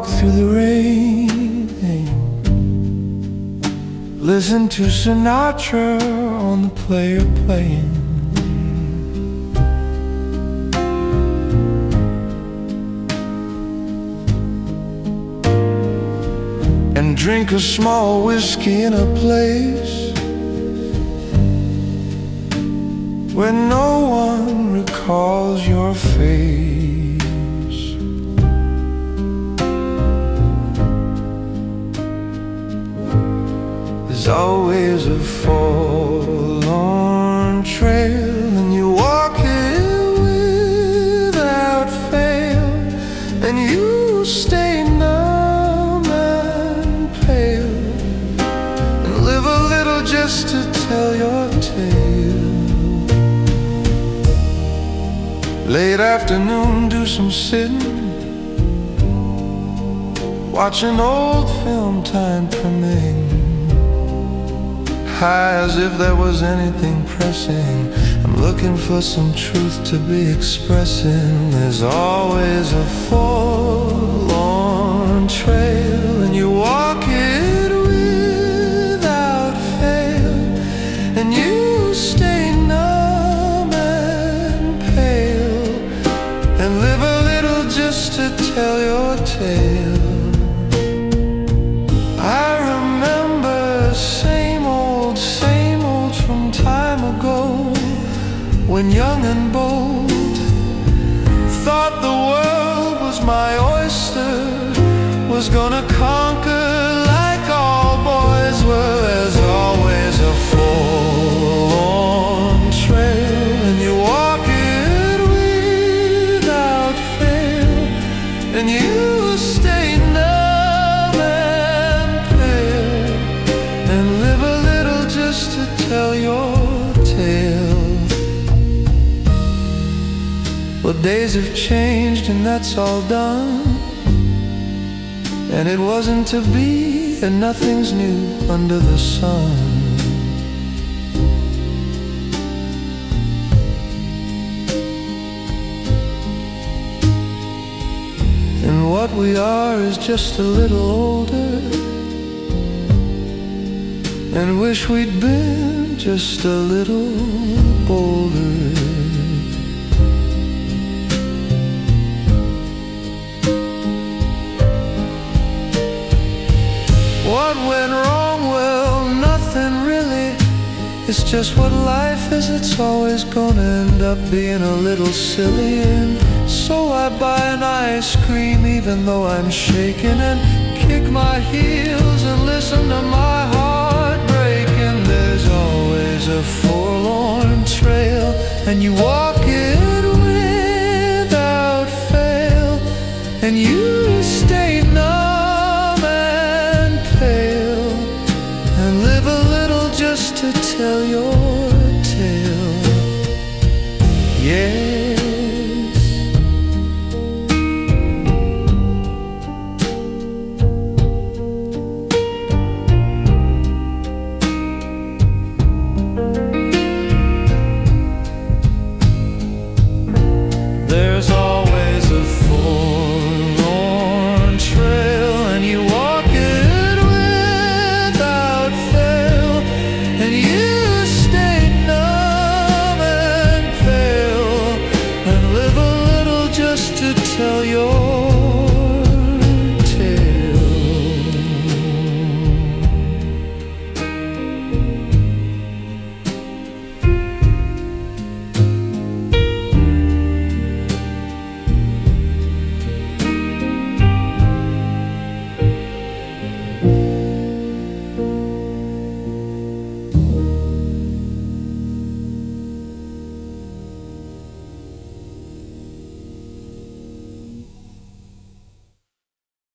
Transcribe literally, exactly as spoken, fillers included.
walk through the rain, listen to Sinatra on the player playing, and drink a small whiskey in a place where no one recalls your face. There's always a forlorn trail, and you walk it without fail, and you stay numb and pale, and live a little just to tell your tale. Late afternoon, do some sitting, watch an old film, time permitting, high as if there was anything pressing. I'm looking for some truth to be expressing. There's always a forlorn trail, and you walk it without fail, and you stay numb and pale, and live a little just to tell your tale. I remember same old, same old from time ago, when young and bold, thought the world was my oyster, was gonna conquer like all boys were. There's always a forlorn trail, and you walk it without fail, and you stay numb and pale, and live a little just to tell your tale. Well, days have changed and that's all done, and it wasn't to be, and nothing's new under the sun. And what we are is just a little older, and wish we'd been just a little bolder. What went wrong? Well, nothing really. It's just what life is. It's always gonna end up being a little silly. And so I buy an ice cream even though I'm shaking, and kick my heels and listen to my heart break. And there's always a forlorn trail, and you walk it without fail, and you stay numb and pale, and live a little just to tell your tale. Yeah.